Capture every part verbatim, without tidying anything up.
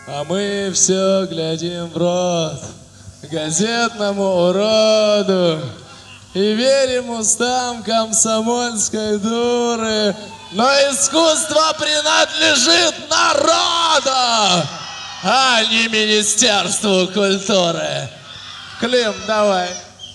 А мы все глядим в рот газетному уроду и верим устам комсомольской дуры. Но искусство принадлежит народу, а не Министерству культуры. Клим, давай.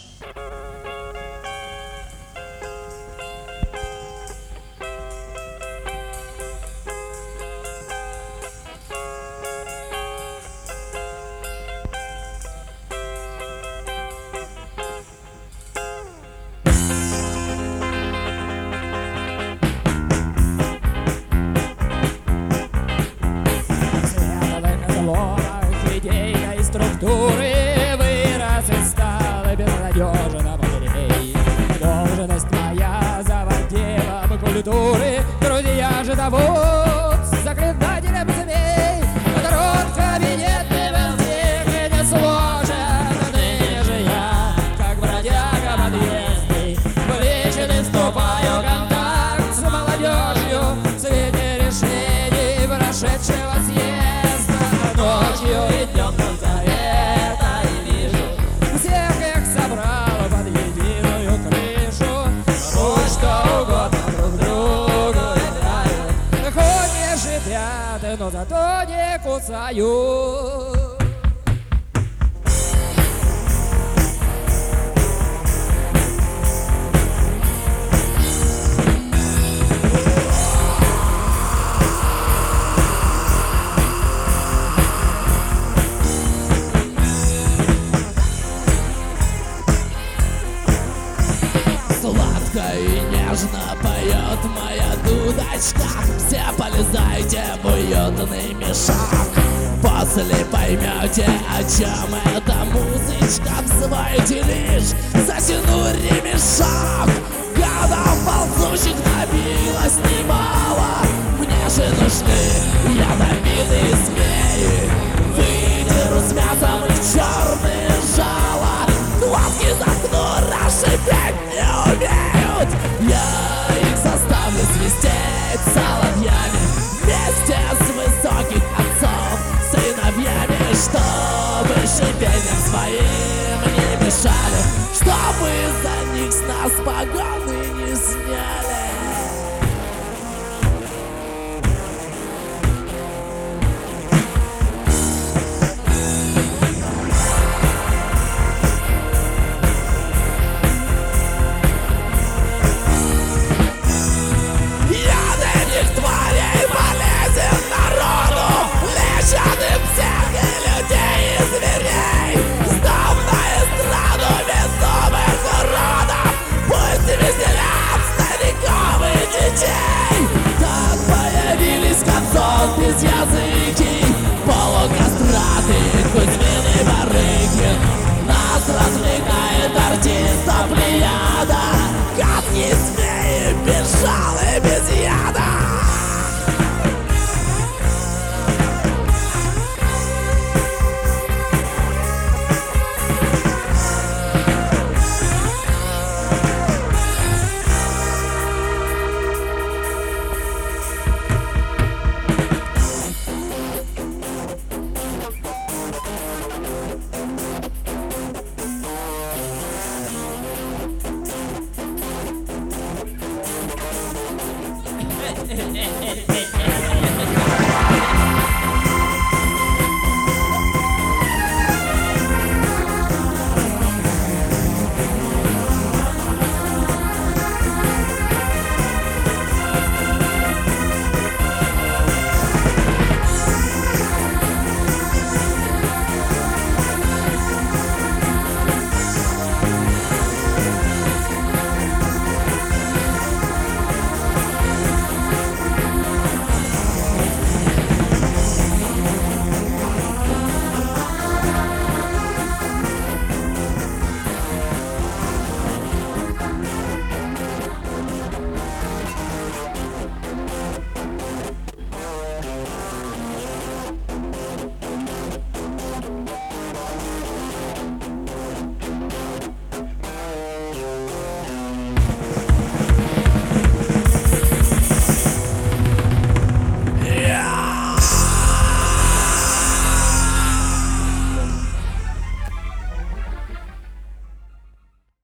Вырос и стал безнадежно потерей. Должность моя заводила бы культуры. Друзья же зовут заклинателем змей. Народ кабинетный везде не сложен. Ныне же я, как бродяга подъездный, влечен и вступаю в контакт с молодежью в свете решений прошедшего съезда. Ночью и днем только это и вижу. Всех их собрал под единую крышу. Пусть что угодно друг другу играют. Хоть не шипят, но зато не кусают. Сладко и нежно поет моя дудочка. Все полезайте в уютный мешок. После поймете, о чем эта музычка. Взвойте лишь, затяну ремешок. Годов ползущих набилось немало. Мне же нужны ядовитые змеи. Выдеру с мясом их черные жало. Глазки заткну, расшипеть не умеют. Я их заставлю свистеть соловьями вместе с высоких отцов сыновьями, чтобы шипением своим не мешали, чтобы за них с нас погоны не сняли. Так появились концов без я.